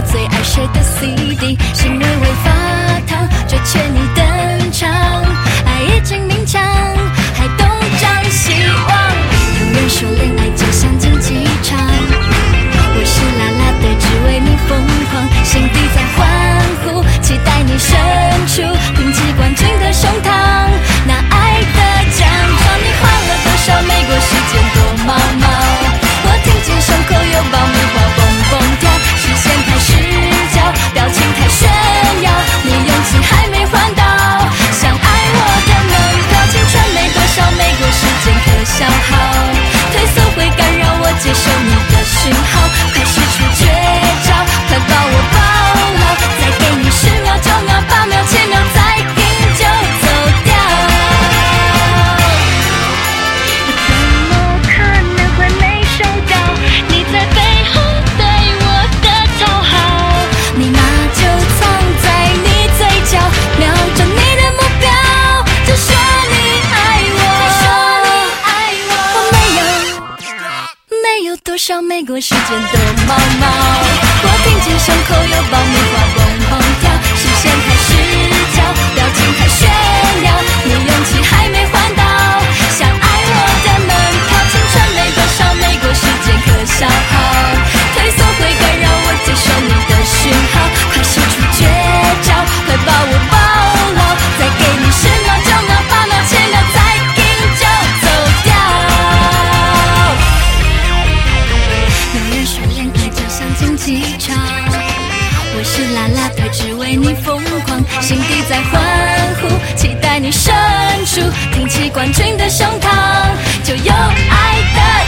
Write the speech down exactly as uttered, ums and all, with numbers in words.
最爱谁的 C D， 心微微发烫，就缺你登场。爱已经明抢，还东张西望。有人说恋爱就像竞技场，我是啦啦队，只为你疯狂，心底在欢呼，期待你伸出顶级冠军的胸膛，拿爱的奖状。你花了多少美国时间躲猫猫，我听见胸口有爆米花蹦蹦跳，视线太失焦，表情太炫耀，你勇气还没还到，想爱我的门票，青春没多少，美国时间可消耗，退缩会干扰我接受你的讯号，快使出绝招，快把我抱牢，再给你十秒九秒八秒七秒，再拼就走掉。我怎么可能会没收到你在背后对我的讨好，密码就藏在你嘴角，瞄准你的目标，就说你爱我，我没有没有多少美国时间躲猫猫，我听见胸口有爆米花蹦蹦跳，视线太失焦，表情太炫耀，你勇气还没还到，想爱我的门票，青春没多少，美国时间可消耗，退缩会干扰我接受你的讯号，快使出绝招，快把我抱牢，再给你十秒九秒八秒七秒，再拼就走掉。有人说恋爱就像竞技场，我是啦啦队，只为你疯狂，心底在欢呼，期待你伸出挺起冠军的胸膛，就有爱的